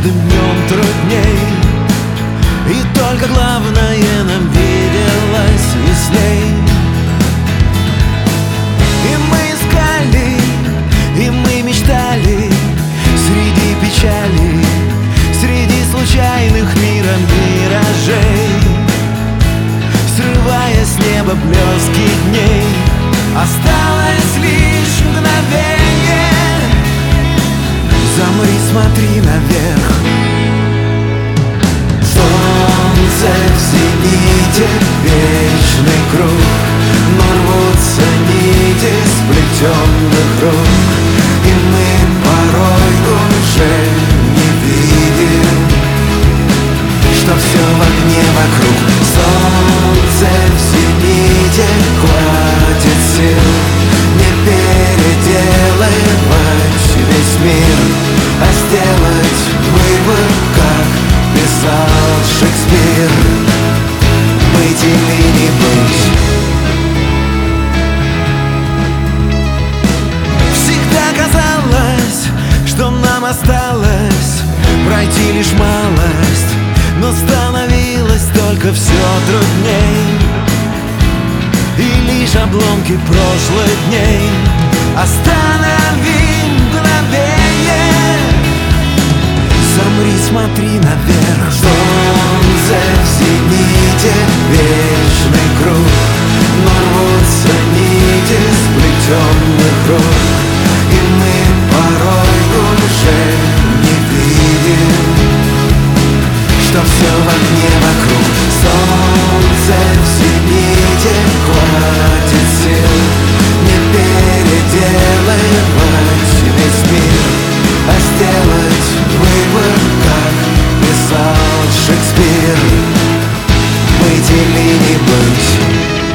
каждым днем трудней, и только главное нам виделось ясней. И мы искали, и мы мечтали среди печали, среди случайных миром миражей, срывая с неба блески дней. Осталось лишь мгновенье. Замри, смотри наверх. Солнце в зените, вечный круг, но рвутся нити сплетенных рук, и мы порой уже не видим, что все в огне вокруг. Солнце в зените, хватит сил не переделывать весь мир, а сделать выбор, как писал Шекспир. Быть или не быть. Всегда казалось, что нам осталось пройти лишь малость, но становилось только все трудней, и лишь обломки прошлых дней. Останови мгновенье. Замри, смотри наверх. Солнце в зените, вечный круг, но рвутся нити сплетенных рук, и мы порой уже не видим, что все в огне вокруг. Солнце в зените, хватит сил не переделывать весь мир, а сделать выбор, как писал Шекспир. Быть или не быть.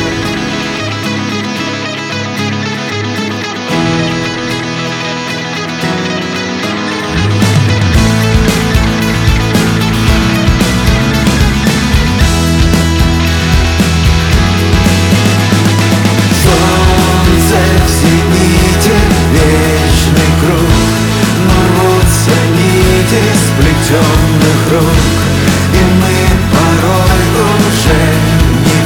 Сплетенных рук, и мы порой уже не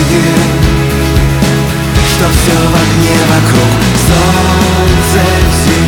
видим, что все в огне вокруг. Солнце в